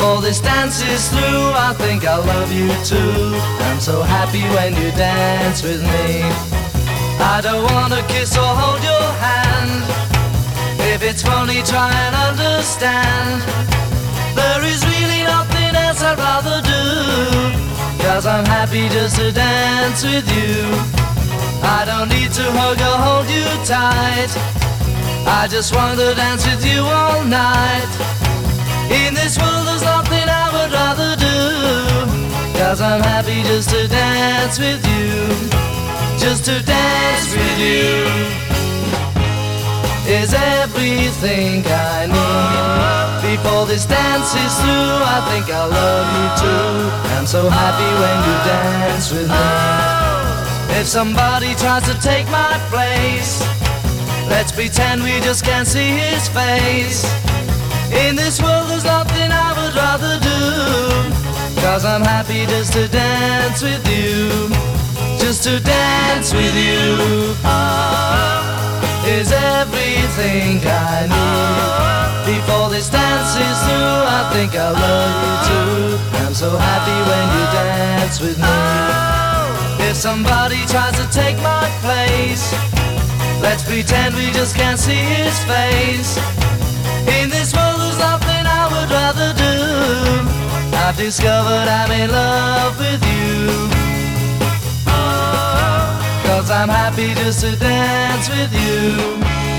Before this dance is through, I think I love you too. I'm so happy when you dance with me. I don't wanna kiss or hold your hand. If it's funny, try and understand. There is really nothing else I'd rather do, 'cause I'm happy just to dance with you. I don't need to hug or hold you tight. I just want to dance with you all night. In this world there's nothing I would rather do, 'cause I'm happy just to dance with you. Just to dance with you is everything I need. Before this dance is through, I think I love you too. I'm so happy when you dance with me. If somebody tries to take my place, let's pretend we just can't see his face. In this world there's nothing I would rather do, 'cause I'm happy just to dance with you. Just to dance with you is everything I need. Before this dance is through, I think I love you too. I'm so happy when you dance with me. If somebody tries to take my place, let's pretend we just can't see his face. In this world there's nothing I would rather do. I've discovered I'm in love with you, 'cause I'm happy just to dance with you.